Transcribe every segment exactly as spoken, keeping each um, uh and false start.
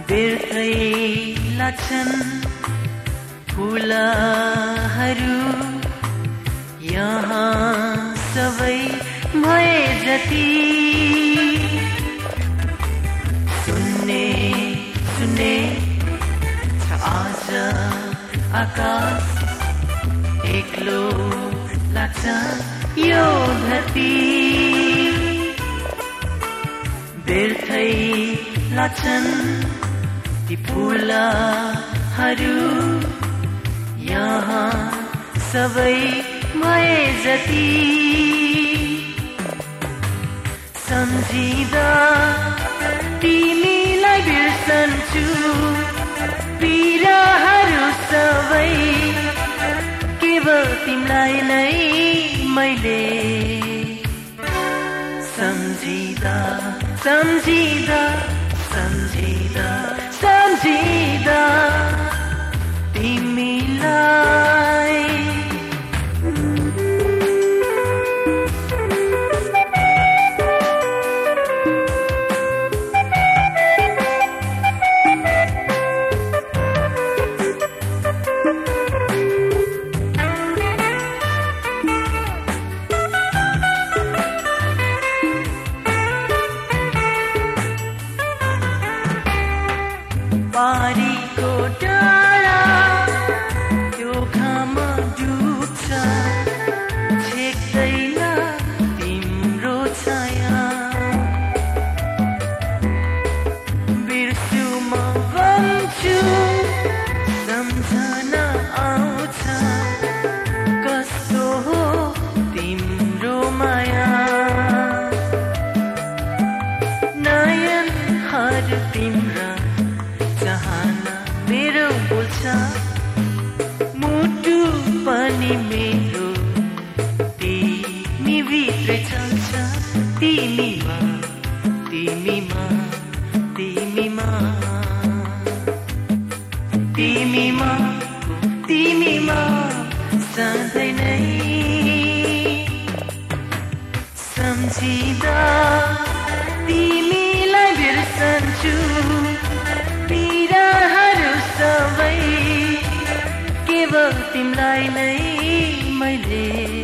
व्यर्थै लाग्छन् फुलहरू यहाँ सबै भए जति सुन्ने सुन्ने छ आज आकाश एक्लो लाग्छ यो धरती व्यर्थै लाग्छन् ती फुलहरू यहाँ सबै भए जति सम्झिँदा तिमीलाई बिर्सन्छु पीडाहरू सबै केवल तिमीलाई नै मैले सम्झिँदा सम्झिँदा सम्झिँदा सम्झिँदा तिमीलाई बारीको डाँडा त्यो घाम डुब्छ छेक्दैन तिम्रो छाया बिर्सु म भन्छु सम्झना आउँछ कस्तो हो तिम्रो माया नयनहरू तिम्रा चाहना मेरो बोल्छ मुटु पनि मेरो तिमी भित्र चल्छ तिमीमा तिमीमा तिमीमा तिमीमा तिमीमा सधैँ नै सम्झिँदा तिमीलाई बिर्सन्छु पीडाहरू सबै केवल तिमीलाई नै मैले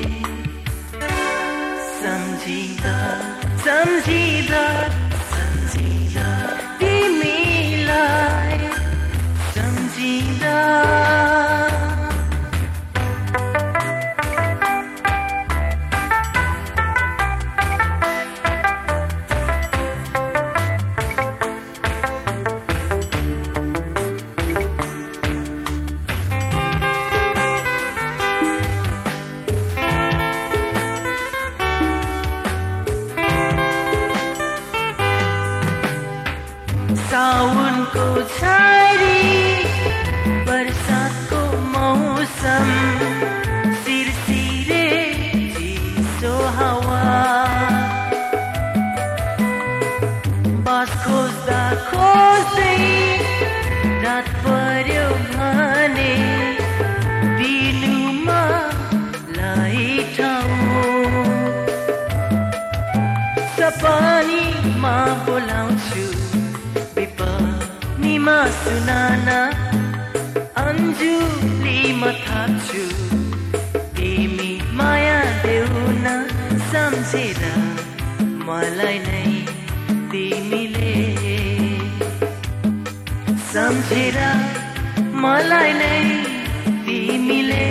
सम्झिँदा सम्झिँदा सम्झिँदा तिमीलाई सम्झिँदा साउनको छारी बरसातको मौसम सिरसिरे चिसो हावा बास खोज्दा खोज्दै रात पर्यो भने दिनुमा लाई ठाउँ सपनीमा बोलाउँछु विपनीमा सुनाना अन्जुलीमा थाप्छु तिमी माया देउन सम्झेर मलाई नै तिमीले सम्झेर मलाई नै तिमीले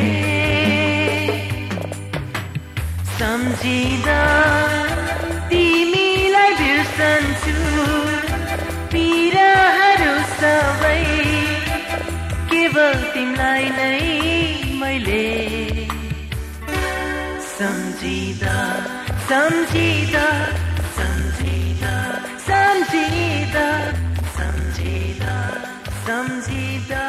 सम्झिँदा तिमीलाई बिर्सन्छु पीडाहरू सबै केवल तिमीलाई नै मैले सम्झिँदा सम्झिँदा सम्झिँदा सम्झिँदा सम्झिँदा सम्झिँदा